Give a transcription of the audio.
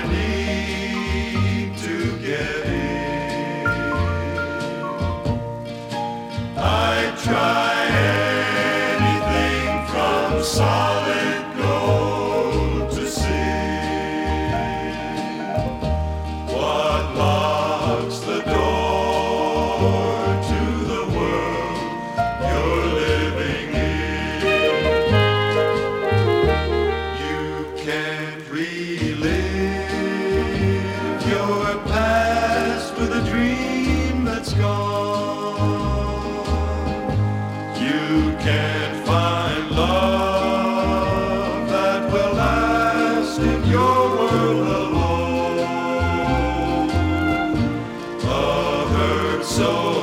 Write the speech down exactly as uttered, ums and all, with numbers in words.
need to get in. I'd try anything from solid gold to see what locks the door to the world you're living in. You can't relive your past with a dream that's gone. You can't find love that will last in your world alone. A hurt so